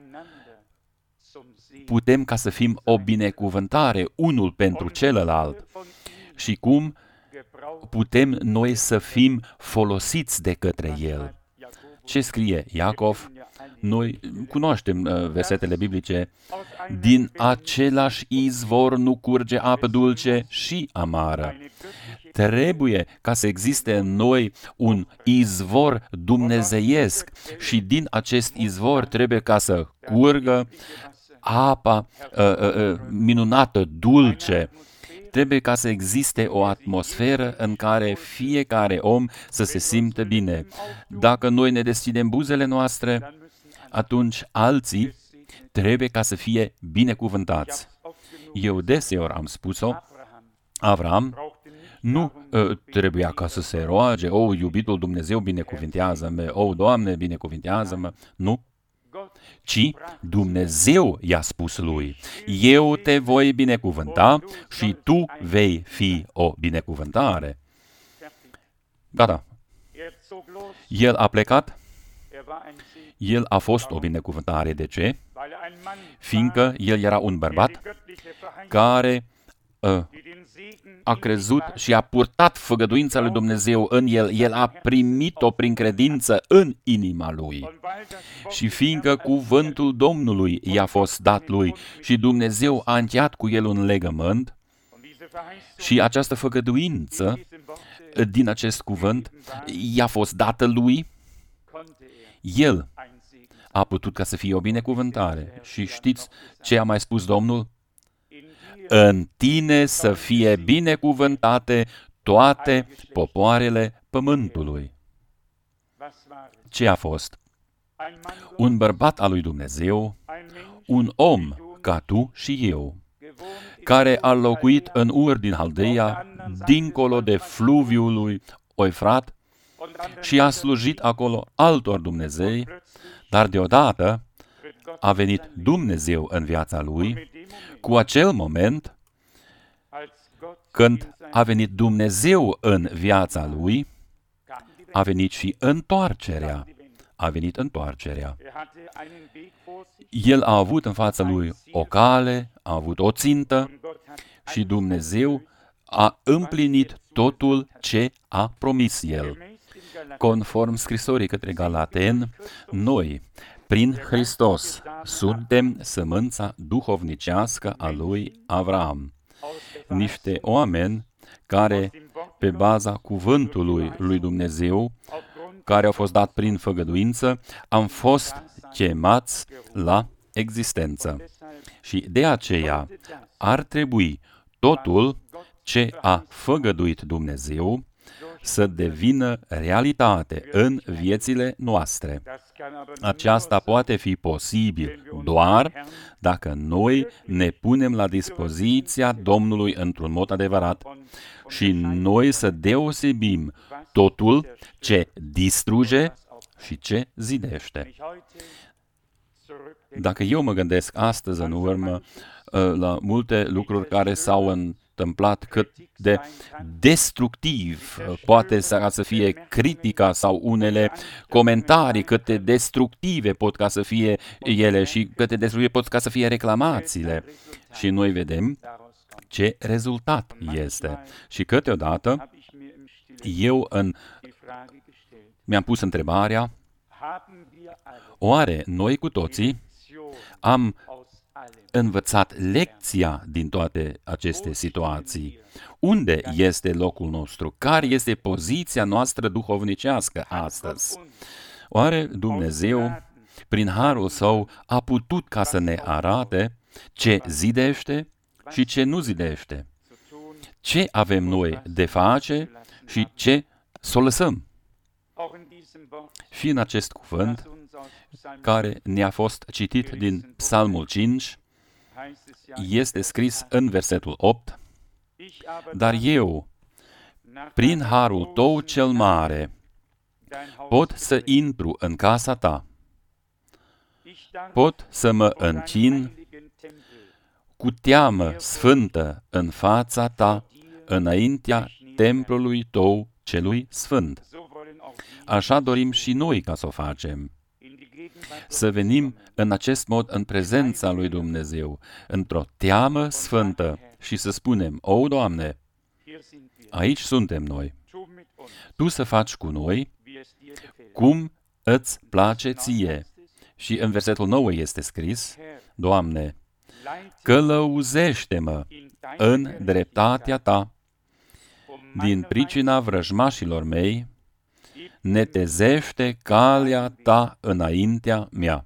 putem ca să fim o binecuvântare unul pentru celălalt și cum putem noi să fim folosiți de către El. Ce scrie Iacov? Noi cunoaștem versetele biblice. Din același izvor nu curge apă dulce și amară. Trebuie ca să existe în noi un izvor dumnezeiesc și din acest izvor trebuie ca să curgă apa minunată, dulce. Trebuie ca să existe o atmosferă în care fiecare om să se simtă bine. Dacă noi ne deschidem buzele noastre, atunci alții trebuie ca să fie binecuvântați. Eu deseori am spus-o, Avram nu trebuia ca să se roage, iubitul Dumnezeu, binecuvintează-mă, Doamne, binecuvintează-mă, nu. Ci Dumnezeu i-a spus lui, eu te voi binecuvânta și tu vei fi o binecuvântare. Gata. El a plecat, el a fost o binecuvântare. De ce? Fiindcă el era un bărbat care a crezut și a purtat făgăduința lui Dumnezeu în el. El a primit-o prin credință în inima lui. Și fiindcă cuvântul Domnului i-a fost dat lui și Dumnezeu a încheiat cu el un legământ și această făgăduință din acest cuvânt i-a fost dată lui, el a putut ca să fie o binecuvântare. Și știți ce a mai spus Domnul? În tine să fie binecuvântate toate popoarele pământului. Ce a fost? Un bărbat al lui Dumnezeu, un om ca tu și eu, care a locuit în Ur din Haldeia, dincolo de fluviul lui Eufrat, și a slujit acolo altor Dumnezei, dar deodată a venit Dumnezeu în viața lui, cu acel moment când a venit Dumnezeu în viața lui, a venit și întoarcerea. A venit întoarcerea. El a avut în fața lui o cale, a avut o țintă și Dumnezeu a împlinit totul ce a promis el. Conform scrisorii către Galaten, noi, prin Hristos, suntem sămânța duhovnicească a lui Avram. Niște oameni care, pe baza cuvântului lui Dumnezeu, care au fost dat prin făgăduință, am fost chemați la existență. Și de aceea ar trebui totul ce a făgăduit Dumnezeu să devină realitate în viețile noastre. Aceasta poate fi posibil doar dacă noi ne punem la dispoziția Domnului într-un mod adevărat și noi să deosebim totul ce distruge și ce zidește. Dacă eu mă gândesc astăzi în urmă la multe lucruri care s-au întâmplat, cât de destructiv poate să fie critica sau unele comentarii, cât de destructive pot ca să fie ele și cât de destructive pot ca să fie reclamațiile. Și noi vedem ce rezultat este. Și câteodată eu mi-am pus întrebarea, oare noi cu toții am învățat lecția din toate aceste situații? Unde este locul nostru? Care este poziția noastră duhovnicească astăzi? Oare Dumnezeu, prin harul Său, a putut ca să ne arate ce zidește și ce nu zidește? Ce avem noi de face și ce să o lăsăm? Și în acest cuvânt, care ne-a fost citit din Psalmul 5, este scris în versetul 8, dar eu, prin harul tău cel mare, pot să intru în casa ta, pot să mă închin cu teamă sfântă în fața ta, înaintea templului tău celui sfânt. Așa dorim și noi ca să o facem. Să venim în acest mod în prezența lui Dumnezeu, într-o teamă sfântă și să spunem, o, Doamne, aici suntem noi. Tu să faci cu noi cum îți place ție. Și în versetul 9 este scris, Doamne, călăuzește-mă în dreptatea ta, din pricina vrăjmașilor mei, netezește calea ta înaintea mea.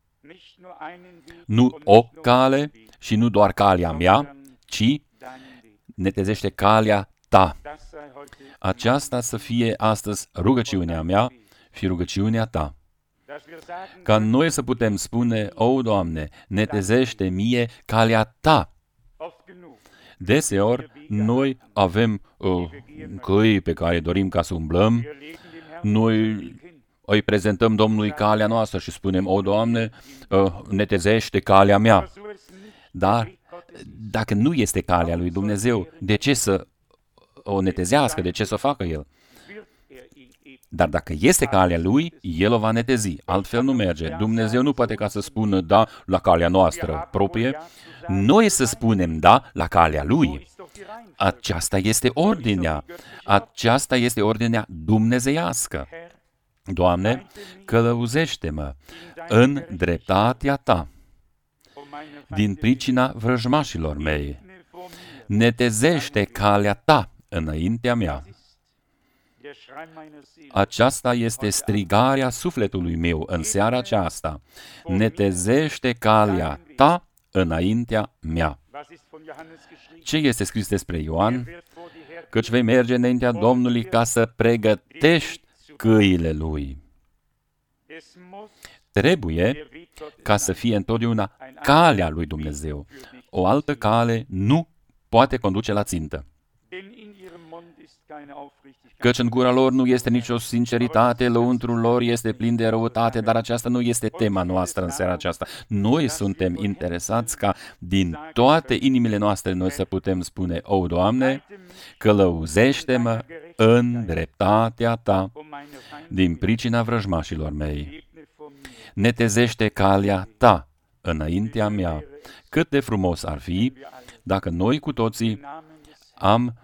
Nu o cale și nu doar calea mea, ci netezește calea ta. Aceasta să fie astăzi rugăciunea mea și rugăciunea ta. Ca noi să putem spune, o, Doamne, netezește mie calea ta. Deseori, noi avem căi pe care dorim ca să umblăm, noi îi prezentăm Domnului calea noastră și spunem, o, Doamne, netezește calea mea. Dar, dacă nu este calea lui Dumnezeu, de ce să o netezească, de ce să o facă El? Dar dacă este calea Lui, El o va netezi, altfel nu merge. Dumnezeu nu poate ca să spună da la calea noastră proprie, noi să spunem da la calea Lui. Aceasta este ordinea. Aceasta este ordinea dumnezeiască. Doamne, călăuzește-mă în dreptatea ta, din pricina vrăjmașilor mei. Netezește calea ta înaintea mea. Aceasta este strigarea sufletului meu în seara aceasta. Netezește calea ta înaintea mea. Ce este scris despre Ioan? Căci vei merge înaintea Domnului ca să pregătești căile Lui. Trebuie ca să fie întotdeauna calea lui Dumnezeu. O altă cale nu poate conduce la țintă. Căci în gura lor nu este nicio sinceritate, lăuntrul lor este plin de răutate, dar aceasta nu este tema noastră în seara aceasta. Noi suntem interesați ca din toate inimile noastre noi să putem spune, o, Doamne, călăuzește-mă în dreptatea ta, din pricina vrăjmașilor mei. Netezește calea ta înaintea mea. Cât de frumos ar fi dacă noi cu toții am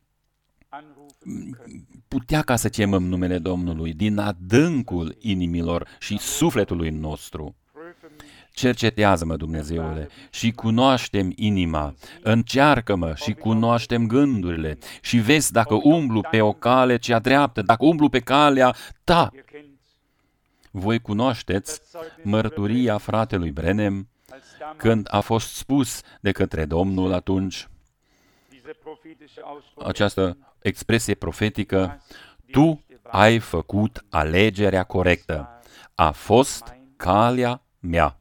putea ca să chemăm numele Domnului din adâncul inimilor și sufletului nostru. Cercetează-mă, Dumnezeule, și cunoaștem inima, încearcă-mă și cunoaștem gândurile și vezi dacă umblu pe o cale cea dreaptă, dacă umblu pe calea ta. Voi cunoașteți mărturia fratelui Branham când a fost spus de către Domnul atunci, această expresie profetică, tu ai făcut alegerea corectă. A fost calea mea.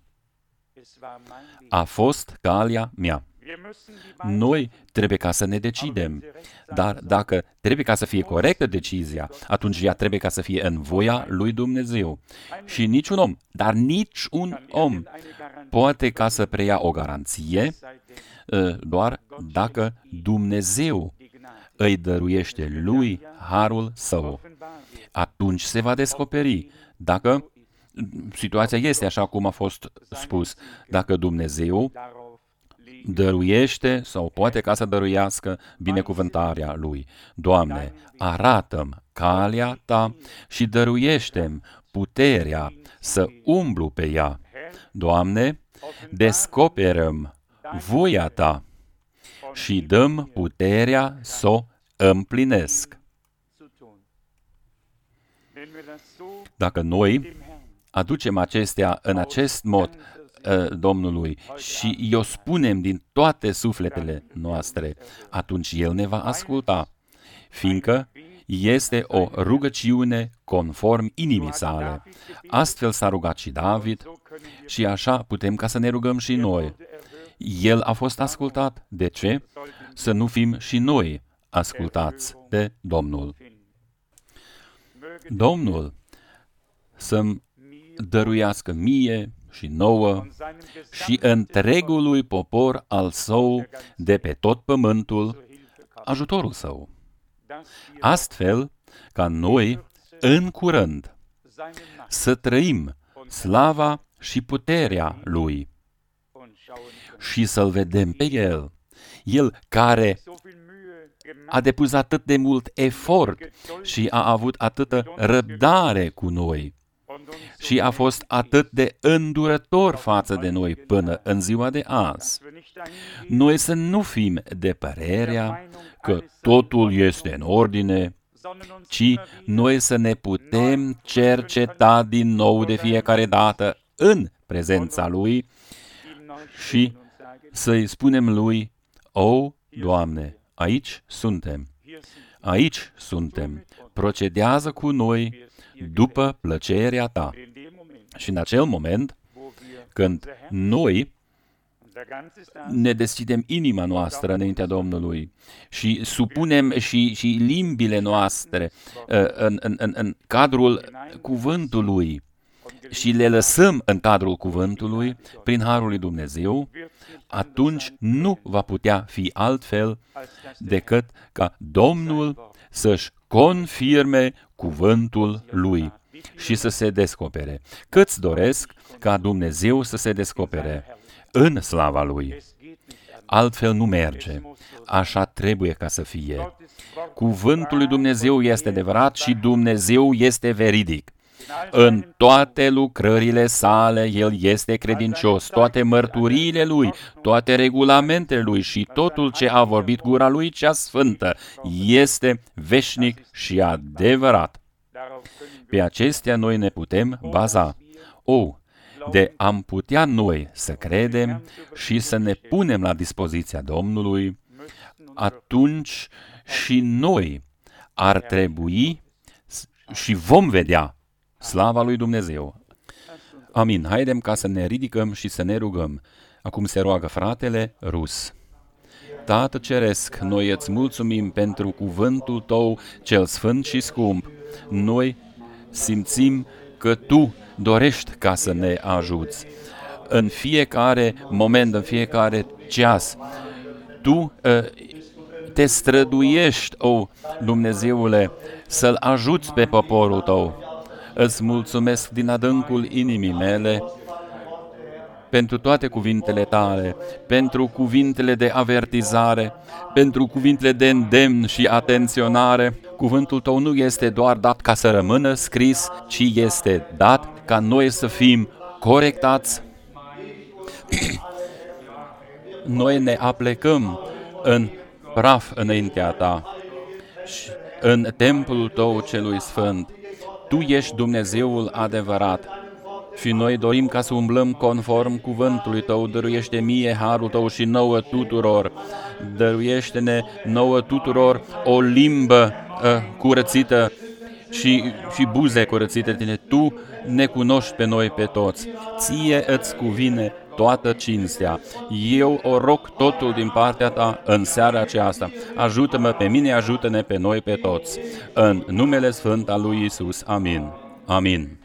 A fost calea mea. Noi trebuie ca să ne decidem, dar dacă trebuie ca să fie corectă decizia, atunci ea trebuie ca să fie în voia lui Dumnezeu. Și niciun om, dar nici un om poate ca să preia o garanție doar dacă Dumnezeu îi dăruiește lui harul său. Atunci se va descoperi dacă situația este așa cum a fost spus, dacă Dumnezeu dăruiește sau poate ca să dăruiască binecuvântarea Lui. Doamne, arată-mi calea Ta și dăruiește-mi puterea să umblu pe ea. Doamne, descoperă-mi voia Ta și dă-mi puterea să o împlinesc. Dacă noi aducem acestea în acest mod Domnului și i-o spunem din toate sufletele noastre, atunci El ne va asculta, fiindcă este o rugăciune conform inimii sale. Astfel s-a rugat și David și așa putem ca să ne rugăm și noi. El a fost ascultat. De ce? Să nu fim și noi ascultați de Domnul. Domnul să-mi dăruiască mie și nouă și întregului popor al său de pe tot pământul ajutorul său. astfel ca noi, în curând, să trăim slava și puterea Lui și să-L vedem pe El, El care a depus atât de mult efort și a avut atâtă răbdare cu noi și a fost atât de îndurător față de noi până în ziua de azi. Noi să nu fim de părerea că totul este în ordine, ci noi să ne putem cerceta din nou de fiecare dată în prezența Lui și să-i spunem Lui: O, Doamne, aici suntem, procedează cu noi după plăcerea Ta. Și în acel moment, când noi ne deschidem inima noastră înaintea Domnului și supunem și limbile noastre în cadrul cuvântului și le lăsăm în cadrul cuvântului, prin harul lui Dumnezeu, atunci nu va putea fi altfel decât ca Domnul să-și confirme cuvântul Lui și să se descopere. Câți doresc ca Dumnezeu să se descopere în slava Lui? Altfel nu merge. Așa trebuie ca să fie. Cuvântul lui Dumnezeu este adevărat și Dumnezeu este veridic. În toate lucrările sale El este credincios, toate mărturiile Lui, toate regulamentele Lui și totul ce a vorbit gura Lui cea sfântă este veșnic și adevărat. Pe acestea noi ne putem baza. De am putea noi să credem și să ne punem la dispoziția Domnului, atunci și noi ar trebui și vom vedea slava lui Dumnezeu. Amin. Haidem ca să ne ridicăm și să ne rugăm. Acum se roagă fratele Rus. Tată Ceresc, noi îți mulțumim pentru cuvântul Tău cel sfânt și scump. Noi simțim că Tu dorești ca să ne ajuți. În fiecare moment, în fiecare ceas, Tu te străduiești, Dumnezeule, să-L ajuți pe poporul Tău. Îți mulțumesc din adâncul inimii mele pentru toate cuvintele Tale, pentru cuvintele de avertizare, pentru cuvintele de îndemn și atenționare. Cuvântul Tău nu este doar dat ca să rămână scris, ci este dat ca noi să fim corectați. Noi ne aplecăm în praf înaintea Ta și în templul Tău celui sfânt. Tu ești Dumnezeul adevărat și noi dorim ca să umblăm conform cuvântului Tău. Dăruiește mie harul Tău și nouă tuturor. Dăruiește-ne nouă tuturor o limbă curățită și buze curățite Tine. Tu ne cunoști pe noi pe toți. Ție îți cuvine toată cinstea. Eu o rog totul din partea Ta în seara aceasta. Ajută-mă pe mine, ajută-ne pe noi pe toți. În numele sfânt al lui Iisus. Amin. Amin.